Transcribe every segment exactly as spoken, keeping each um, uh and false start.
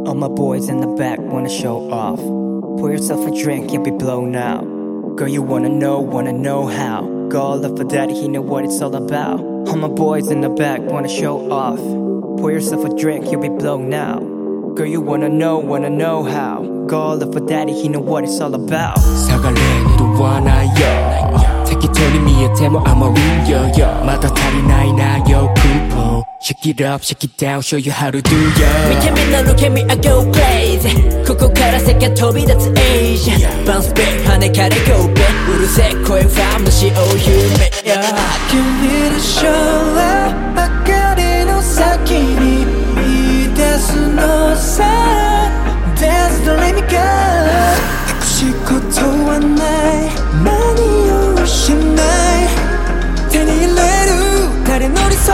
All my boys in the back wanna show off. Pour yourself a drink, you'll be blown out. Girl, you wanna know, wanna know how. Go all up for daddy, he know what it's all about. All my boys in the back wanna show off. Pour yourself a drink, you'll be blown out. Girl, you wanna know, wanna know how. Go all up for daddy, he know what it's all about. 사갈래도 와나요 택기토리 미에 데모 I'm a real yo 마다 다리 나이 나요 people Shake it up, shake it down, show you how to do yo Look at me now, look at me, I go crazy 코코카라 새끼야 토비 that's Asian Bounce back, 하늘 가리고 back 우르세 코에 밤낮이 all you make yeah. Give me the show up 아까리는 사키니 이 데스노 사 Dance don't let me go 하고 싶고 또한 날 많이 오신 날 태닝이 레루 다른 어디서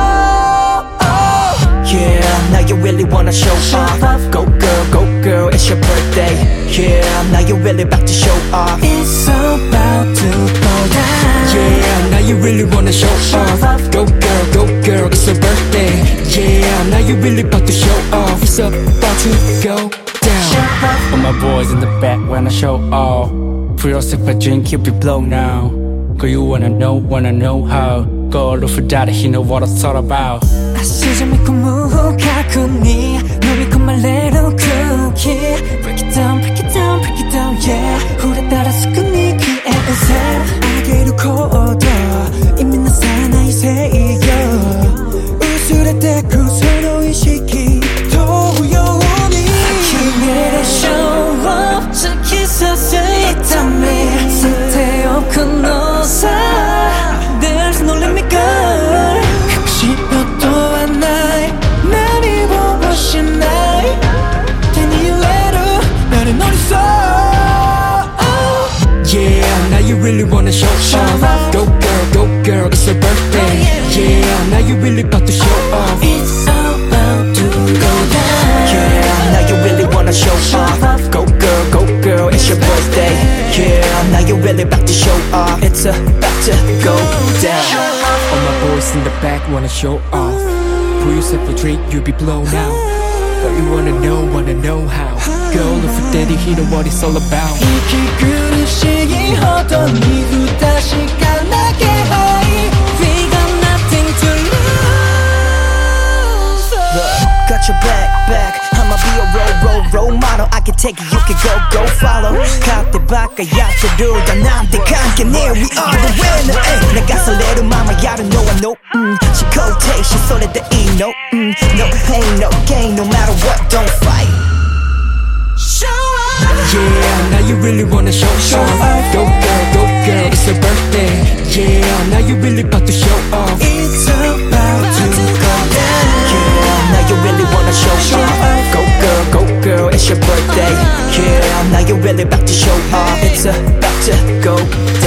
Yeah, now you really wanna show off. Go girl, go girl, it's your birthday. Yeah, now you really about to show off. It's about to go down. Yeah, now you really wanna show off. Go girl, go girl, it's your birthday. Yeah, now you really about to show off. It's about to go down. All my boys in the back wanna show off. For yourself a drink, you'll be blown now. Girl, you wanna know, wanna know how. Go look for daddy, he know what it's all about. 아시죠 믿고 무가꾸니 너 믿고 말레로 cookie Break it down, break it down, break it down, yeah 홀에 따라 수근이 귀에 은색 알게로 코어도 이미 난 사나이 새이여 우스럴 때 그 서로의 시기 도요오니 I can't let it show up 특히 서서히 있다며 쓸데없고 너사 There's no limit girl 하고 싶어 또한 날 나를 보고 싶은 날 괜히 이래로 나를 어디서 Yeah, now you really wanna show off. Go girl, go girl, it's your birthday. Yeah, now you really about to show off. It's about to go down. Yeah, now you really wanna show off. Go girl, go girl, it's your birthday. Yeah, now you really about to show off. It's about to go down. All my boys in the back wanna show off. Pour yourself a drink, you'll be blown out. Girl, you wanna know, wanna know how. Girl, look for daddy, he know what it's all about. 이기 그릇이 허던 이후 다시 가나게 하이 We got nothing to lose. Got your back, back. I'ma be a role, role, role model. I can take it, you can go, go follow. 가대 바꿔야 저러다 난데 관계네. We are the winner. Ay, 내가 설레는 mama, I don't know, I know. Mm, she cold-take, she solid the E, no. Mm, no pain, no gain, no matter what, don't fight. Show up. Yeah, now you really wanna show off. Go girl, go girl, it's your birthday. Yeah, now you really about to show off. It's about to go down. Yeah, now you really wanna show off. Go girl, go girl, it's your birthday. Yeah, now you really about to show off. It's about to go down.